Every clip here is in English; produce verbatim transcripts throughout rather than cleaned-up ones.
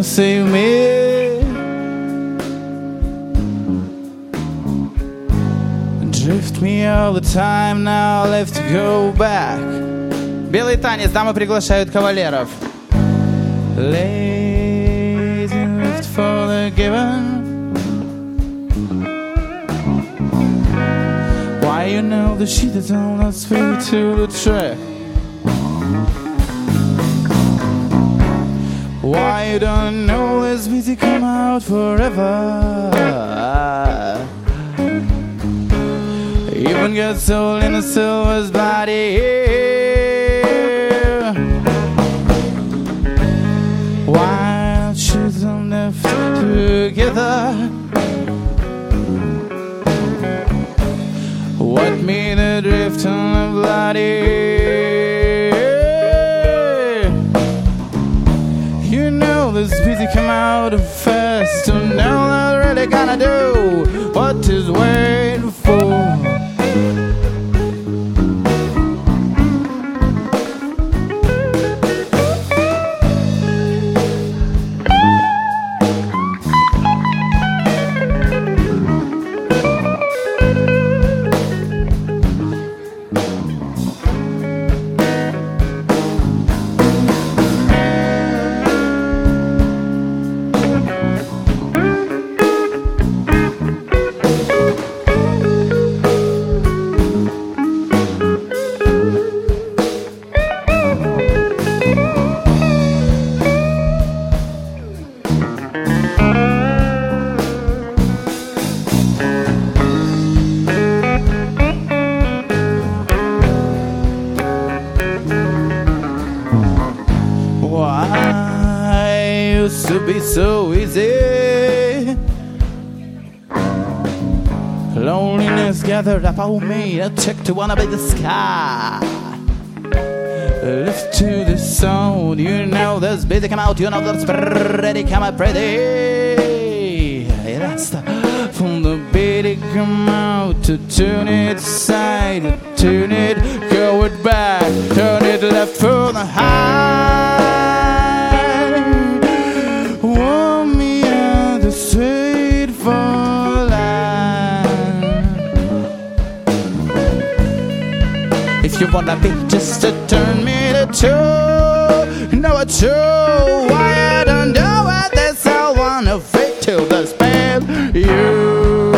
save me. Drift me all the time, now left to go back. Белый танец, дамы приглашают кавалеров. Lazy left for the given. Why you know the sheet is on us way to the track? Why you don't know this music come out forever? Even got soul in a silver's body. Why not shoot them left together? What made the drift on the bloody? You know this music come out fast, and now I'm really gonna do what is waiting for. To be so easy. Loneliness gathered about me, a check to wanna be the sky. Lift to the sound, you know there's busy come out, you know there's pretty come out pretty. Rasta from the beat come out to turn it side, to turn it, go it back, turn it left for the high. Want me at the straight for line. If you wanna be just to turn me to two, know it's true. Why I don't know what this I wanna fit to the spell you.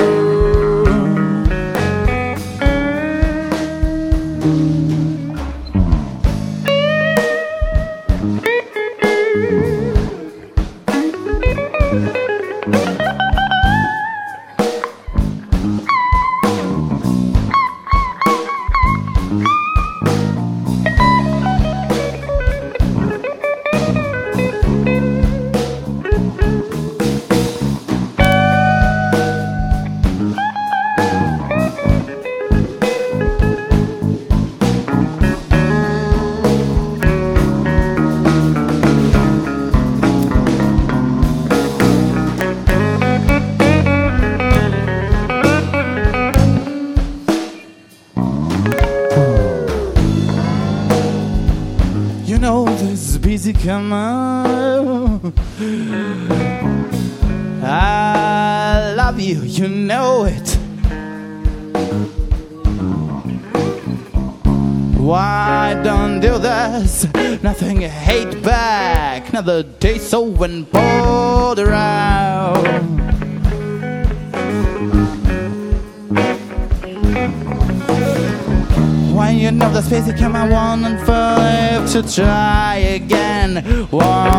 You know this busy come on. I love you, you know it. Why don't do this? Nothing hate back. Another day so when bored around. When you know the space you come, I want and for to try again. One